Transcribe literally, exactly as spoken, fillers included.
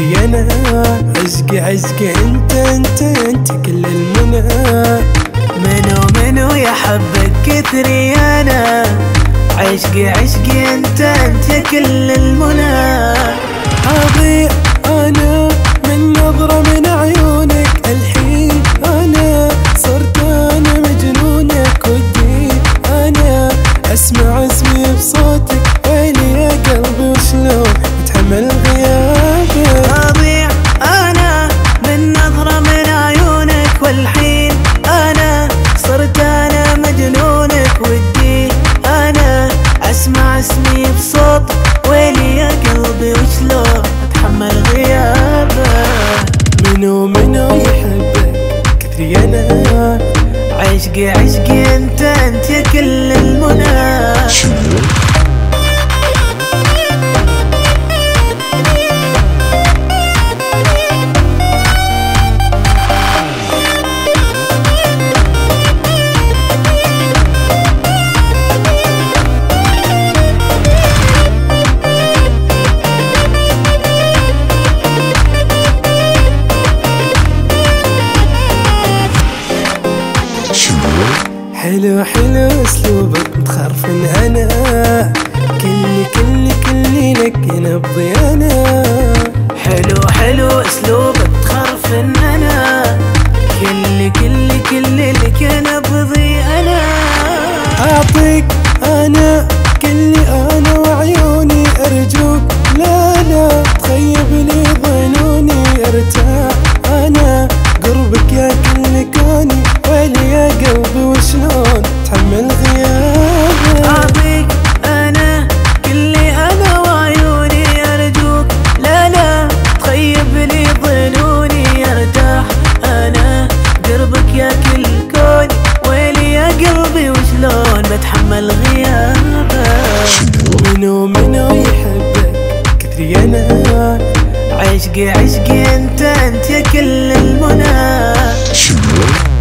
كثري انا عشقي عشقي انت انت انت كل المنى. منو منو يحبك كثري انا عشقي عشقي انت انت كل المنى. اضيع انا من نظرة من عيونك الحين انا صرت انا مجنونك ودي انا اسمع اسمي بصوتك ويلي يا قلبي وشلون اتحمل غيابك. اضيع انا من نظرة من عيونك والحين انا صرت انا مجنونك ودي انا اسمع اسمي بصوتك ويلي يا قلبي وشلون اتحمل غيابك. منو منو يحبك كثري انا عشقي عشقي انت انت كل المنى. حلو حلو اسلوبك متخرفن انا كلي كلي كلي لك نبضي انا. حلو حلو اسلوبك متخرفن انا كلي كلي كلي لك نبضي انا. اعطيك انا كلي انا وعيوني ارجوك لا لا تخيب لي ظنوني ارتاح انا قربك يا كل كوني ويلي يا قلبي وشلون تحمل غيابك. اعطيك انا كلي انا وعيوني ارجوك لا لا تخيب لي ظنوني ارتاح انا قربك يا كل كوني ويلي يا قلبي وشلون بتحمل غيابك. منو منو يحبك كثري انا عشقي عشقي انت انت كل المنى.